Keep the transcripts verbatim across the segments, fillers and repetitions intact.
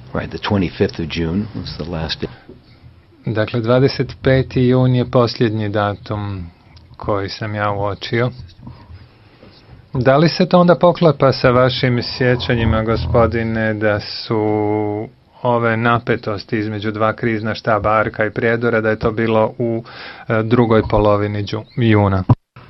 Right, the twenty-fifth of June was the last day. Dakle, dvadeset peti jun je posljednji datum koji sam ja uočio. Da li se to onda poklapa sa vašim sjećanjima, gospodine, da su ove napetosti između dva krizna štaba Arka i Prijedora, da je to bilo u e, drugoj polovini džu, juna?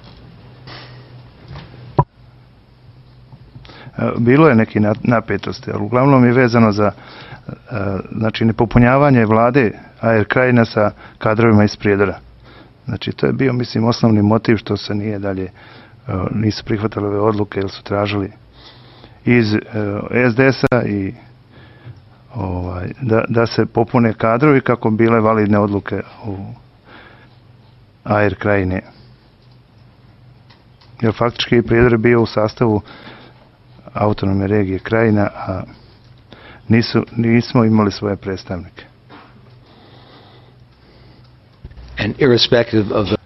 Bilo je neki napetosti, ali uglavnom je vezano za znači nepopunjavanje vlade A R Krajine sa kadrovima iz Prijedora. Znači to je bio, mislim, osnovni motiv što se nije dalje, nisu prihvatili ove odluke jer su tražili iz S D S-a i ovaj, da, da se popune kadrovi kako bile validne odluke u A R Krajine. Jer faktički Prijedor je bio u sastavu autonomne regije Krajina, a nisu, nismo imali svoje predstavnike. And irrespective of the...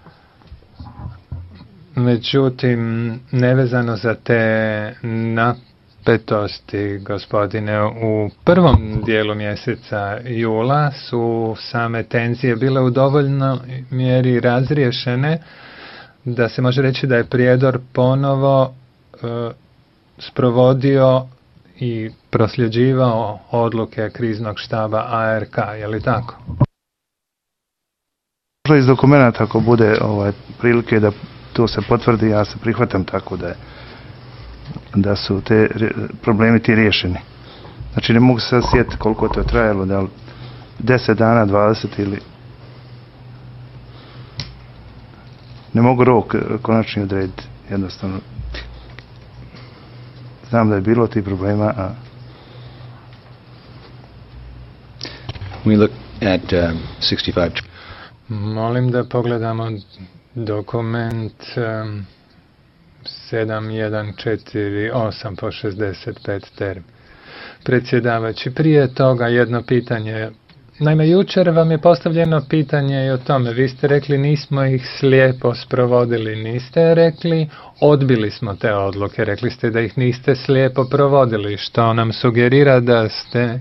Međutim, nevezano za te napetosti, gospodine, u prvom dijelu mjeseca jula su same tenzije bile u dovoljnoj mjeri razriješene da se može reći da je Prijedor ponovo e, sprovodio i prosljeđivao odluke kriznog štaba A R K, je li tako? Možda iz dokumenta ako bude ovaj, prilike da to se potvrdi, ja se prihvatam tako da je, da su te problemi ti riješeni. Znači ne mogu se sad sjetiti koliko to je trajalo, da li deset dana, dvadeset ili... Ne mogu rok konačni odrediti, jednostavno. Znam da je bilo ti problema, a... We look at uh, sixty-five. Molim da pogledamo dokument um, sedam jedan četiri osam po šezdeset pet term. Predsjedavajući, prije toga jedno pitanje. Naime, jučer vam je postavljeno pitanje i o tome. Vi ste rekli nismo ih slijepo sprovodili. Niste rekli odbili smo te odluke. Rekli ste da ih niste slijepo provodili, što nam sugerira da ste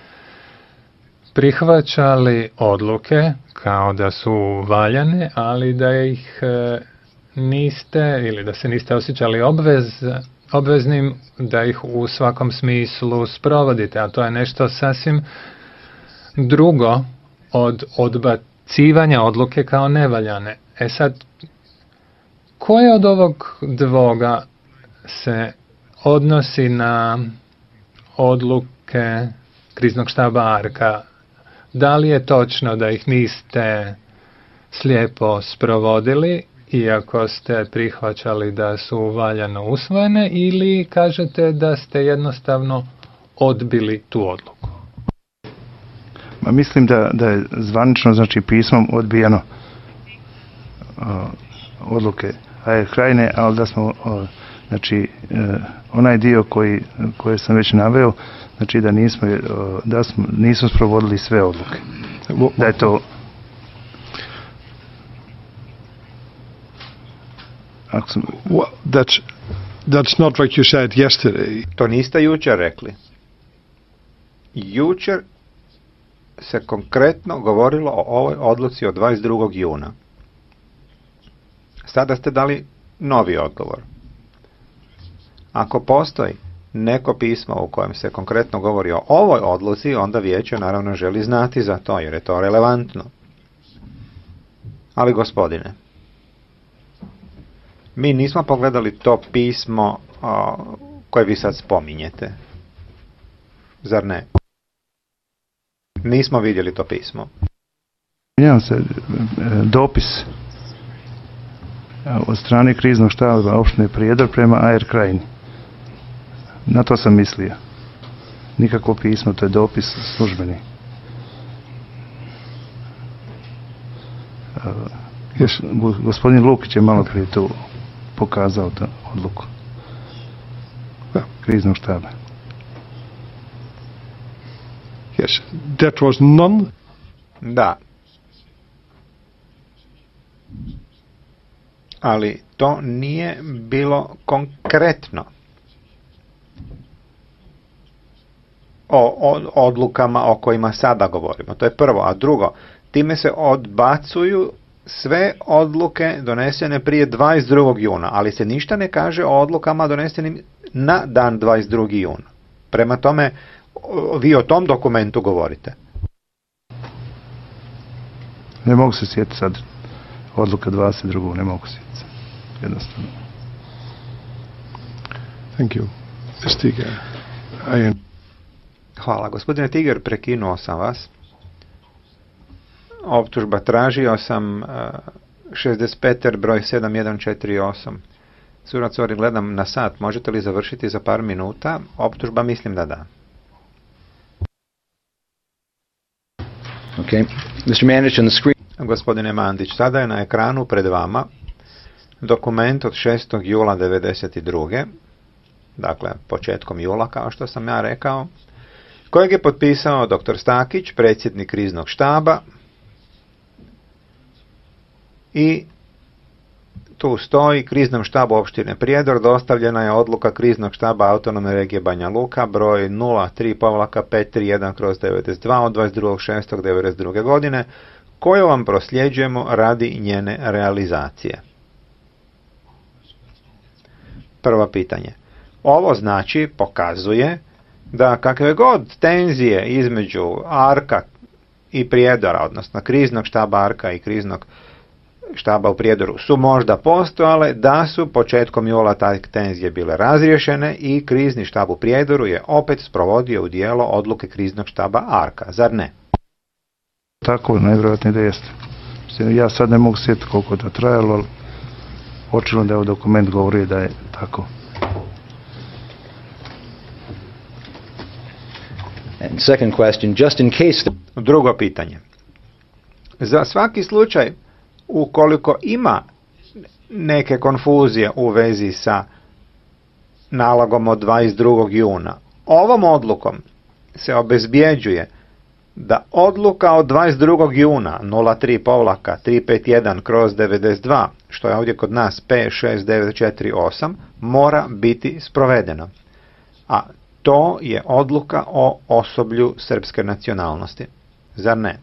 prihvaćali odluke kao da su valjane, ali da ih e, niste ili da se niste osjećali obvez, obveznim da ih u svakom smislu sprovodite, a to je nešto sasvim drugo od odbacivanja odluke kao nevaljane. E sad, koje od ovog dvoga se odnosi na odluke kriznog štaba Arka? Da li je točno da ih niste slijepo sprovodili, iako ste prihvaćali da su valjano usvojene, ili kažete da ste jednostavno odbili tu odluku? Ma mislim da, da je zvanično, znači pismom odbijeno uh, odluke A R Krajine, ali da smo, uh, znači, uh, onaj dio koji, koji sam već naveo, znači da nismo, uh, da smo, nismo sprovodili sve odluke. Da je to... Well, that's, that's not what you said yesterday. To niste jučer rekli. Jučer se konkretno govorilo o ovoj odluci od dvadeset drugog juna. Sada ste dali novi odgovor. Ako postoji neko pismo u kojem se konkretno govori o ovoj odluci, onda vijeće naravno želi znati za to, jer je to relevantno. Ali gospodine, mi nismo pogledali to pismo o, koje vi sad spominjete. Zar ne? Nismo vidjeli to pismo. Mijenjam se dopis od strane kriznog štaba opštine Prijedor prema A R Krajini. Na to sam mislio. Nikakvo pismo, to je dopis službeni. Uh, gospodin Lukić je malo prije tu pokazao tu odluku kriznog štaba. Yes, that was none. Da. Ali to nije bilo konkretno. o, o odlukama o kojima sada govorimo. To je prvo. A drugo, time se odbacuju sve odluke donesene prije dvadeset drugog juna, ali se ništa ne kaže o odlukama donesenim na dan dvadeset drugog juna. Prema tome, vi o tom dokumentu govorite. Ne mogu se sjetiti sad odluka dvadeset drugog ne mogu sjetiti. Jednostavno. Thank you. mister Tiger. I Hvala. Gospodine Tiger, prekinuo sam vas. Optužba tražio sam uh, šezdeset pet broj sedam jedan četiri osam. Sudac Ori, gledam na sat. Možete li završiti za par minuta? Optužba mislim da da. Okay. mister Mandić, on the screen. Gospodine Mandić, sada je na ekranu pred vama dokument od šestog jula devedeset druge. Dakle, početkom jula, kao što sam ja rekao, kojeg je potpisao doktor Stakić, predsjednik kriznog štaba, i tu stoji: kriznom štabu opštine Prijedor dostavljena je odluka kriznog štaba autonomne regije Banja Luka broj nula tri pet tri jedan kroz devedeset dva od dvadeset drugog šestog devedeset druge godine, koju vam prosljeđujemo radi njene realizacije. Prvo pitanje. Ovo znači, pokazuje da kakve god tenzije između Arka i Prijedora, odnosno kriznog štaba Arka i kriznog štaba u Prijedoru, su možda postojale, da su početkom jula taj tenzije bile razriješene i krizni štab u Prijedoru je opet sprovodio u djelo odluke kriznog štaba Arka, zar ne? Tako, najvjerojatnije da jeste. Ja sad ne mogu sjetiti koliko je to trajalo, ali očigledno da je ovaj dokument govori da je tako. And second question, just in case... Drugo pitanje. Za svaki slučaj, ukoliko ima neke konfuzije u vezi sa nalogom od dvadeset drugog juna, ovom odlukom se obezbjeđuje da odluka od dvadeset drugog juna nula tri tri pet jedan kroz devedeset dva, što je ovdje kod nas P šest devet četiri osam, mora biti sprovedena. A to je odluka o osoblju srpske nacionalnosti. Zar ne?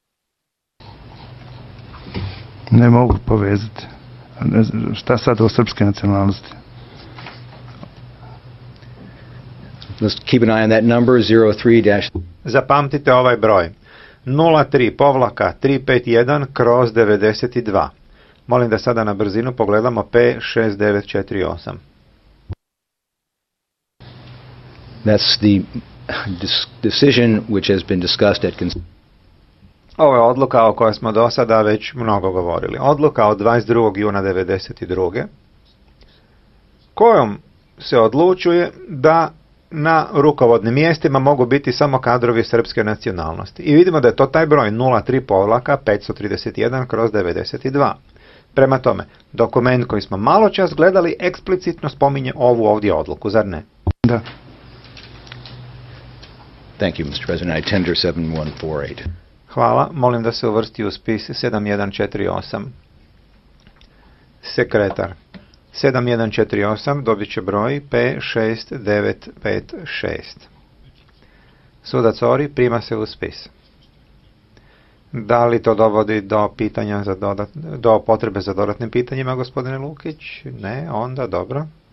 Ne mogu povezati. Ne znam, šta sad o srpske nacionalnosti? Let's keep an eye on that number, zero three dash... Zapamtite ovaj broj. nula tri tri pet jedan kroz devedeset dva. Molim da sada na brzinu pogledamo P šest devet četiri osam. That's the decision which has been discussed at... Ovo je odluka o kojoj smo do sada već mnogo govorili. Odluka od dvadeset drugog juna devedeset druge kojom se odlučuje da na rukovodnim mjestima mogu biti samo kadrovi srpske nacionalnosti. I vidimo da je to taj broj nula tri pet tri jedan kroz devedeset dva. Prema tome, dokument koji smo malo čas gledali eksplicitno spominje ovu ovdje odluku, zar ne? Da. Thank you, mister President. I tender seven one four eight. Hvala. Molim da se uvrsti u spis sedam jedan četiri osam. Sekretar. sedam jedan četiri osam dobit će broj P šest devet pet šest. Sudac Ori prima se u spis. Da li to dovodi do pitanja za dodat, do potrebe za dodatnim pitanjima, gospodine Lukić? Ne, onda dobro.